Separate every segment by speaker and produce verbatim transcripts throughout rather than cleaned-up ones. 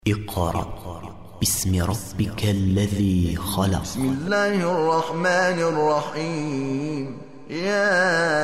Speaker 1: اقرأ باسم ربك الذي خلق.
Speaker 2: بسم الله الرحمن الرحيم. يا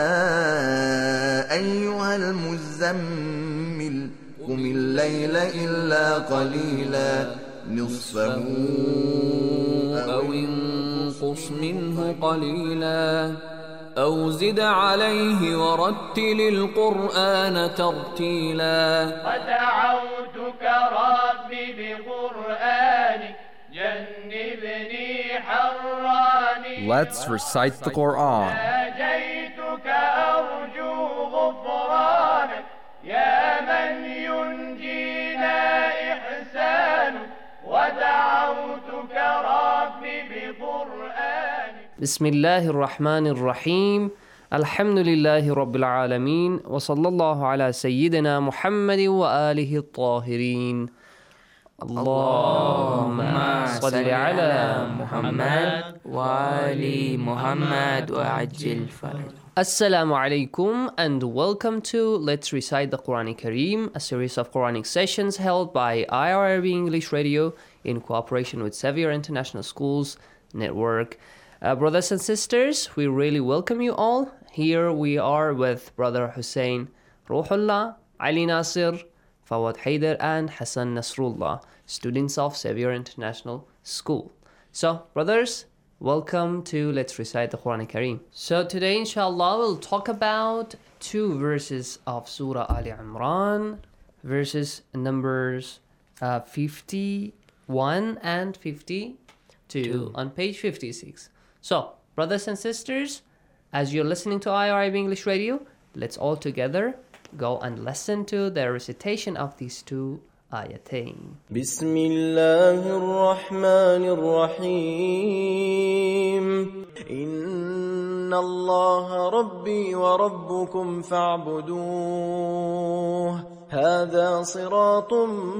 Speaker 2: أيها المزمل قم الليل إلا قليلا نصفه
Speaker 3: أو انقص منه قليلا أو زد عليه ورتل القرآن ترتيلا.
Speaker 4: ودعوتك ربي بقرآنك جنبني حراني.
Speaker 5: Let's recite the Quran.
Speaker 4: ناجيتك أرجو غفرانك يا من ينجينا إحسانك. ودعوتك ربي بقرآنك.
Speaker 6: بسم الله الرحمن الرحيم. الحمد لله رب العالمين، وصلى الله على سيدنا محمد وآله الطاهرين. اللهم صل على محمد
Speaker 7: وآل محمد وعجل فرج.
Speaker 6: Assalamu alaikum and welcome to Let's Recite the Quran Kareem, a series of Quranic sessions held by I R I B English Radio in cooperation with Xavier International Schools Network. Uh, brothers and sisters, we really welcome you all. Here we are with Brother Hussein Ruhullah, Ali Nasir, Fawad Haider, and Hassan Nasrullah, students of Xavier International School. So, brothers, welcome to Let's Recite the Quran Kareem. So today, inshallah, we'll talk about two verses of Surah Ali Imran, verses numbers uh, fifty-one and fifty-two Two. on page fifty-six. So, brothers and sisters, as you're listening to I R I B English Radio, let's all together go and listen to the recitation of these two ayatain.
Speaker 8: بسم الله الرحمن الرحيم. إن الله ربي وربكم فاعبدوه هذا صراط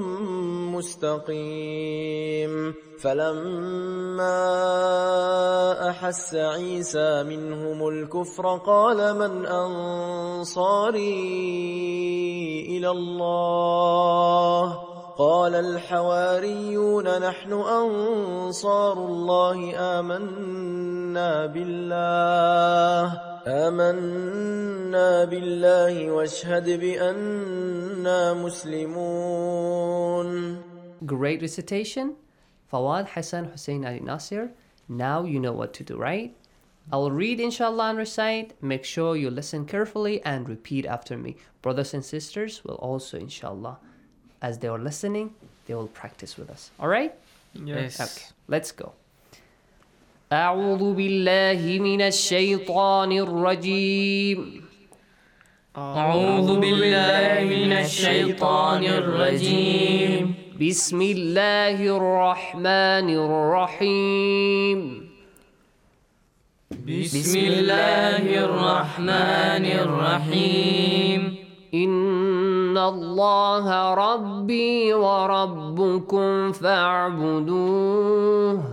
Speaker 8: مستقيم. فلما أحس عيسى منهم الكفر قال من أنصاري إلى الله قال الحواريون نحن أنصار الله آمنا بالله آمنا بالله واشهد بأننا مسلمون.
Speaker 6: Great recitation. Fawad, Hassan, Hussein, Ali Nasir. Now you know what to do, right? I'll read inshallah and recite. Make sure you listen carefully and repeat after me. Brothers and sisters will also inshallah, as they are listening, they will practice with us. Alright?
Speaker 7: Yes.
Speaker 6: Okay, let's go. أعوذ بالله من الشيطان الرجيم.
Speaker 7: أعوذ بالله من الشيطان الرجيم.
Speaker 6: بسم الله الرحمن الرحيم.
Speaker 7: بسم الله الرحمن الرحيم.
Speaker 6: إن الله ربي وربكم فاعبدوه.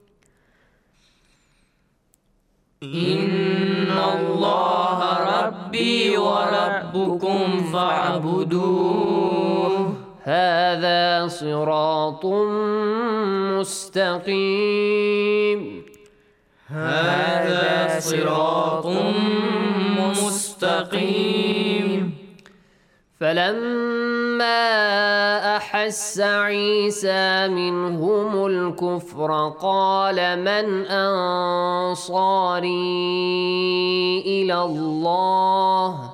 Speaker 7: إن الله ربي وربكم فاعبدوه
Speaker 6: هذا صراط مستقيم.
Speaker 7: هذا صراط مستقيم.
Speaker 6: فلما أحس عيسى منهم الكفر قال من أنصاري إلى الله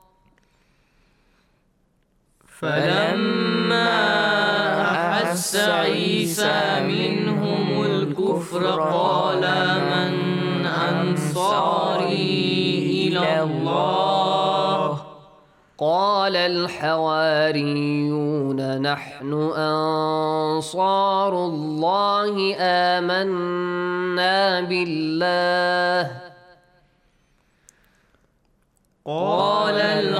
Speaker 7: فلما أحس عيسى منهم الكفر قال من أنصاري إلى الله
Speaker 6: قال الحواريون نحن أنصار الله آمنا بالله
Speaker 7: قال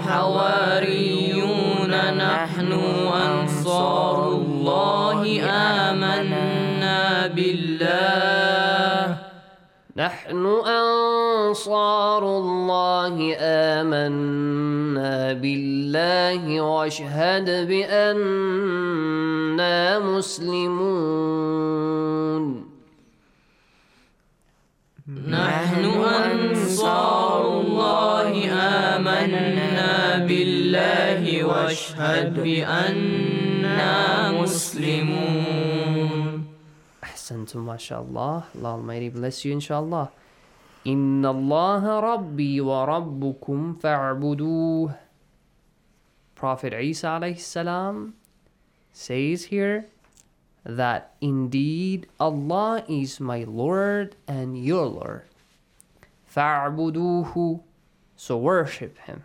Speaker 7: الحواريون نحن أنصار الله آمنا بالله
Speaker 6: نحن أنصار الله آمنا بالله واشهد بأننا مسلمون.
Speaker 7: نحن أنصار الله آمنا بالله واشهد بأننا مسلمون.
Speaker 6: أحسنتم ما شاء الله. Allah Almighty bless you inshallah. إن الله ربي وربكم فاعبدوه. Prophet Isa alayhi salam says here that indeed Allah is my Lord and your Lord. فاعبدوه, so worship him.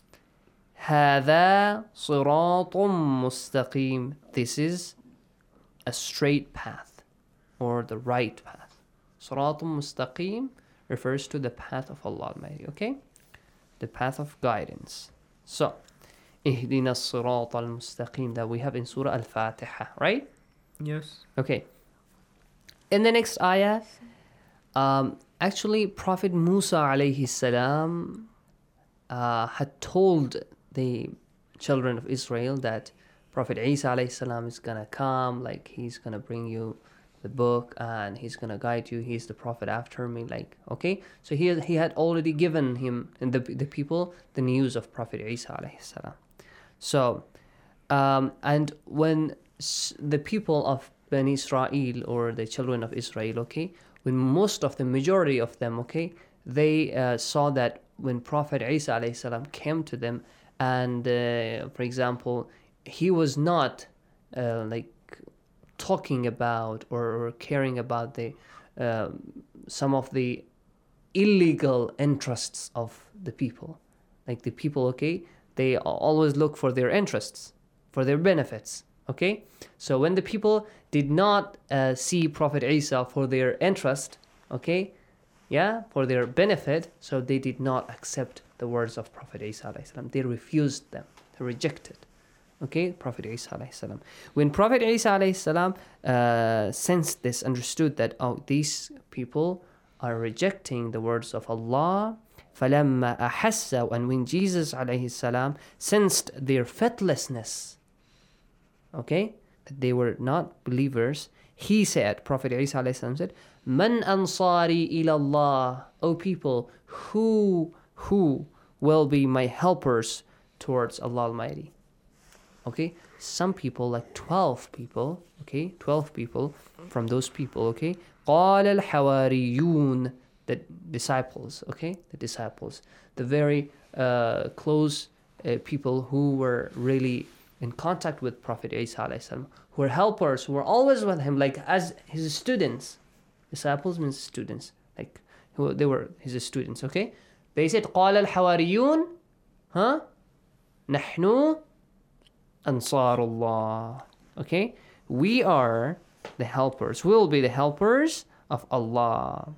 Speaker 6: هذا صراط مستقيم, this is a straight path or the right path. صراط مستقيم refers to the path of Allah Almighty, okay? The path of guidance. So, اهدنا الصراط المستقيم that we have in Surah Al-Fatiha, right?
Speaker 9: Yes.
Speaker 6: Okay. In the next ayah, um, actually Prophet Musa alayhi salam uh, had told the children of Israel that Prophet Isa alayhi salam is gonna come, like he's gonna bring you the book and he's gonna guide you. He's the prophet after me, like okay. So he he had already given him and the the people the news of Prophet Isa alayhi salam. So, um, and when the people of Bani Israel or the children of Israel, okay, when most of the majority of them, okay, they uh, saw that when Prophet Isa alayhi salam came to them, and uh, for example, he was not uh, like talking about or, or caring about the uh, some of the illegal interests of the people, like the people, okay, they always look for their interests, for their benefits. Okay, so when the people did not uh, see Prophet Isa for their interest, okay, yeah, for their benefit, so they did not accept the words of Prophet Isa alayhi salam. They refused them, they rejected, okay, Prophet Isa alayhi salam. When Prophet Isa alayhi salam uh, sensed this, understood that, oh, these people are rejecting the words of Allah, فَلَمَّا أَحَسَّوا, and when Jesus alayhi salam sensed their faithlessness, okay, that they were not believers, he said, Prophet Isa alayhi salam said, Man ansari ilallah, O people, who, who will be my helpers towards Allah Almighty? Okay, some people, like twelve people, okay, twelve people from those people, okay, قال الحواريون, the disciples, okay, the disciples, the very uh, close uh, people who were really in contact with Prophet Isa alayhi salam, who were helpers, who were always with him, like as his students. Disciples means students, like who they were his students, okay? They said, قال الحواريون, huh? نحن أنصار الله, okay? We are the helpers, we will be the helpers of Allah.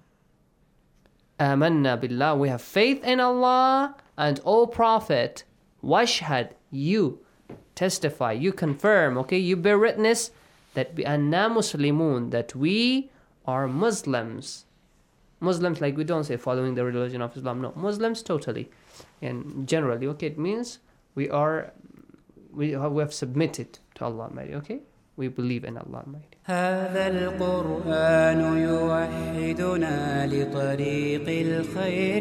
Speaker 6: آمنا بالله, we have faith in Allah, and O Prophet, washhad, you testify, you confirm, okay, you bear witness that بأننا مسلمون, that we are Muslims. Muslims, like we don't say following the religion of Islam, no, Muslims totally and generally, okay, it means we are, we have, we have submitted to Allah Almighty, okay, we believe in Allah Almighty.
Speaker 10: هذا القرآن يوحدنا لطريق الخير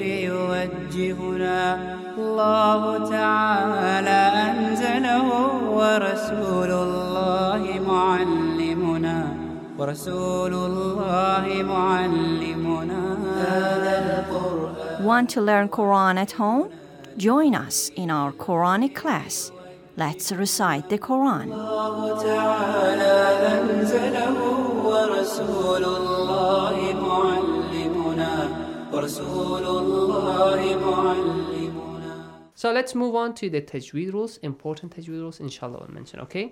Speaker 10: يوجهنا الله تعالى أنزله ورسول الله معلمنا ورسول الله معلمنا هذا القرآن.
Speaker 11: Want to learn Quran at home? Join us in our Quranic class. Let's recite the Quran.
Speaker 10: الله تعالى أنزله ورسول الله معلمنا ورسول الله معلمنا.
Speaker 6: So let's move on to the tajweed rules, important tajweed rules, inshallah I'll mention, okay?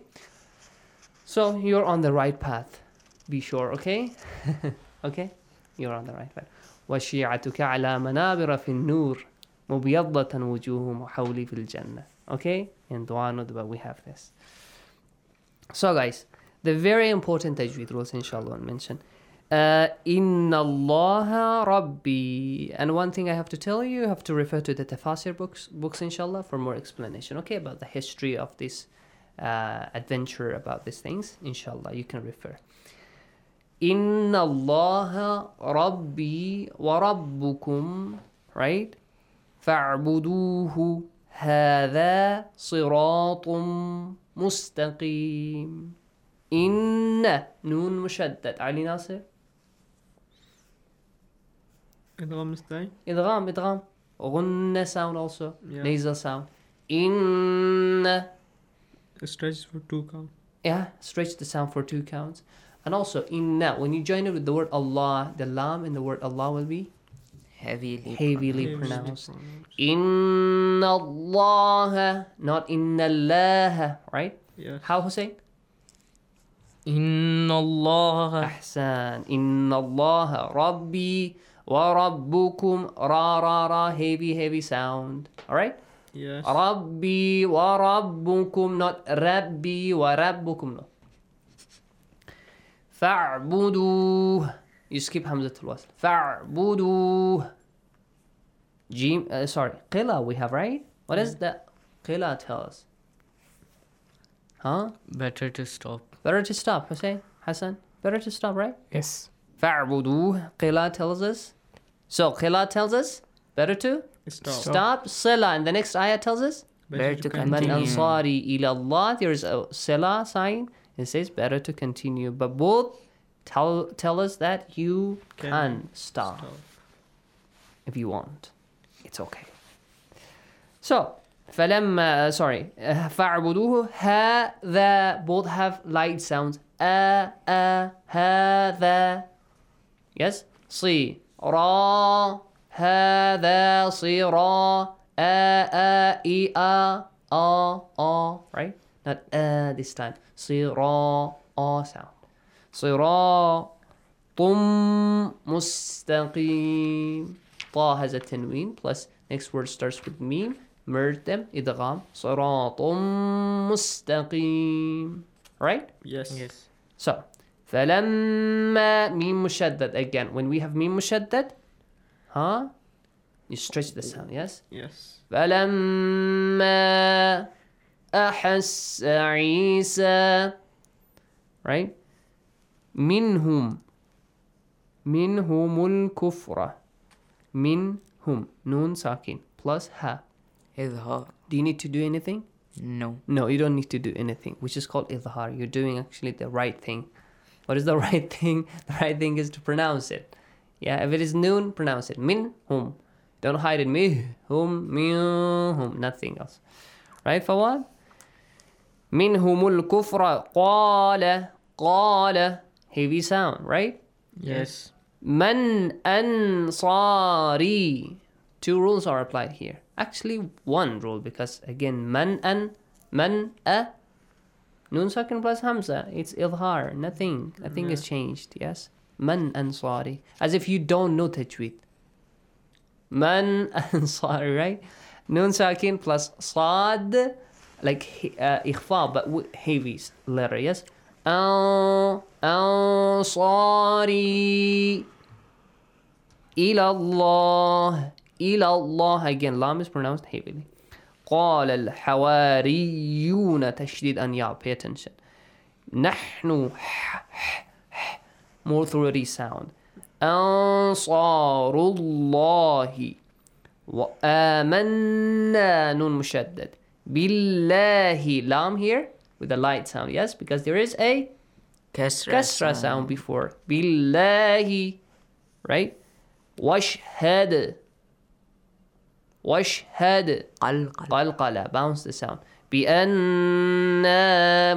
Speaker 6: So you're on the right path, be sure, okay? Okay? You're on the right path. وَشِيعَتُكَ عَلَى مَنَابِرَ فِي النُّورِ مُبْيَضَّةً وُجُوهُهُمْ وَحَوْلِي فِي الْجَنَّةِ. Okay? In Dua Nudba we have this. So guys, the very important tajweed rules, inshallah I'll mention. Uh, Inna Allah Rabbi. And one thing I have to tell you, you have to refer to the Tafasir books, books inshallah, for more explanation, okay, about the history of this uh, adventure, about these things, inshallah, you can refer. Inna Allah Rabbi wa Rabbukum, right? Fa'buduhu hadha siratum mustaqim. Inna noon mushaddad. Ali Nasir?
Speaker 9: إدغام مستعين.
Speaker 6: إدغام إدغام غنة sound also,
Speaker 9: yeah.
Speaker 6: nasal sound. Inna.
Speaker 9: Stretch for two count.
Speaker 6: Yeah, stretch the sound for two counts. And also inna, when you join it with the word Allah, the lam in the word Allah will be
Speaker 7: heavily,
Speaker 6: heavily pronounced. Inna Allah, not inna Allah, right?
Speaker 9: Yes.
Speaker 6: How, Hussein?
Speaker 7: Inna Allah.
Speaker 6: Ahsan. Inna Allah Rabbi wa Rabbukum. Ra ra ra, heavy heavy sound. All right.
Speaker 9: Yes.
Speaker 6: Rabbi wa Rabbukum, not Rabbi wa Rabbukum. No. Fa'budu. You skip Hamzatul Wasl. Fa'budu. Jim. Uh, sorry. Qila we have, right? What does the Qila tell us? Huh?
Speaker 7: Better to stop.
Speaker 6: Better to stop, Hussein, Hassan. Better to stop, right?
Speaker 7: Yes.
Speaker 6: Fa'budu. Qila tells us. So Qila tells us better to
Speaker 9: Stop.
Speaker 6: stop. Sila. And the next ayah tells us
Speaker 7: Better to
Speaker 6: Man
Speaker 7: continue.
Speaker 6: ansari ila Allah. There is a Sila sign. It says better to continue. But both tell tell us that you can,
Speaker 9: Can
Speaker 6: stop,
Speaker 9: stop.
Speaker 6: if you want. It's okay. So فلما uh, sorry uh, فاعبدوه هذا, both have light sounds. a a هذا, yes. صي را هذا صيرا a a e a a a, right? Not a this time. صراط sound. صراط مستقيم. طا has a tanween plus next word starts with meme. Merge them. إدغام. صراط مستقيم. Right?
Speaker 9: Yes.
Speaker 7: Yes.
Speaker 6: So فلما ميم مشدد again. When we have ميم مشدد, huh? You stretch the sound. Yes.
Speaker 9: Yes.
Speaker 6: فلما أحس عيسى, right? منهم منهم الكفر. منهم نون ساكن plus ha.
Speaker 7: إظهار.
Speaker 6: Do you need to do anything?
Speaker 7: No.
Speaker 6: No, you don't need to do anything, which is called idhar. You're doing actually the right thing. What is the right thing? The right thing is to pronounce it. Yeah, if it is noon, pronounce it. Minhum. Don't hide it. Mihum, minhum. Nothing else. Right, Fawad? منهم الكفر قال قال, heavy sound, right?
Speaker 9: Yes.
Speaker 6: من أنصاري. Two rules are applied here. Actually, one rule, because again, man an, man a, nun sakin plus hamza. It's idhar. Nothing. Nothing is changed. Yes. Man ansari. As if you don't know tajweed. Man ansari, right? Nun sakin plus sad, like uh, ikhfa, but with heavy letter. Yes. An ansari ila Allah. إلى الله, again lam is pronounced heavily. قال الحواريون تشديد أن يا, pay attention. نحن more throaty sound. أنصار الله وآمنا نون مشدد بالله, lam here with a light sound, yes, because there is a
Speaker 7: Kasra,
Speaker 6: kasra sound before بالله, right? واشهد واشهد
Speaker 7: قلقل.
Speaker 6: قلقلة, bounce the sound. بأننا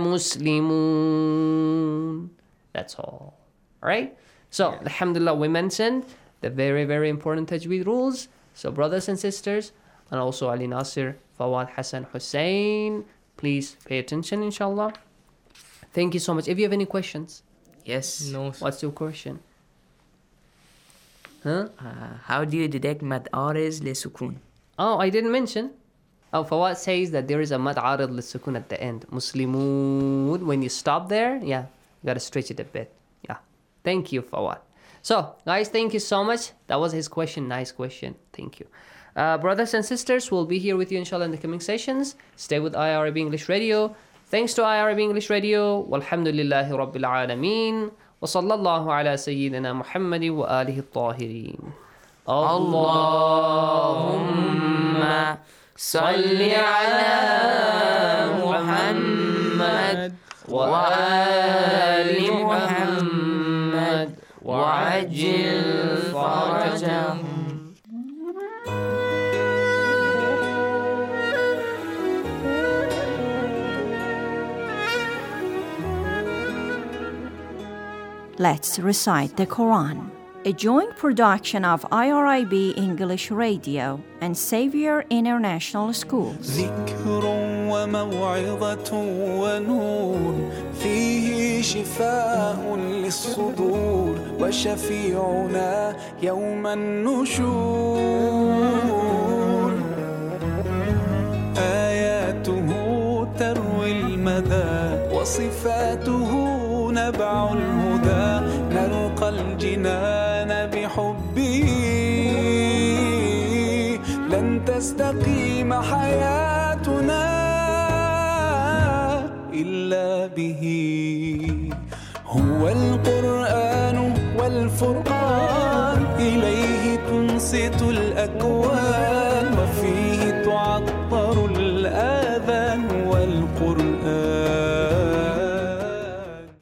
Speaker 6: مسلمون. That's all. Alright? So, yeah. Alhamdulillah, we mentioned the very, very important tajweed rules. So, brothers and sisters, and also Ali Nasir, Fawad, Hassan, Hussein, please pay attention, inshallah. Thank you so much. If you have any questions.
Speaker 7: Yes. No.
Speaker 6: What's your question? Huh?
Speaker 7: Uh, how do you detect mad aris li sukun?
Speaker 6: Oh, I didn't mention. Oh, Fawad says that there is a mad arid lissukun at the end. Muslimun. When you stop there, yeah, you gotta stretch it a bit. Yeah. Thank you, Fawad. So, guys, thank you so much. That was his question. Nice question. Thank you. Uh, brothers and sisters, we'll be here with you, inshallah, in the coming sessions. Stay with I R A B English Radio. Thanks to I R A B English Radio. Walhamdulillahi Rabbil Alameen. وصلى الله على سيدنا محمد وآله الطاهرين.
Speaker 7: اللهم صل على محمد وآل محمد وعجل فرجهم.
Speaker 11: Let's recite the Quran, a joint production of I R I B English Radio and Xavier International Schools.
Speaker 12: ذكر وموعظة ونور فيه شفاء للصدور وشفيعنا يوم النشور آياته تروي المدى وصفاته نبع الهدى نلقى الجنان بحبه لن تستقيم حياتنا إلا به هو القرآن والفرقان إليه تنصت الأكوان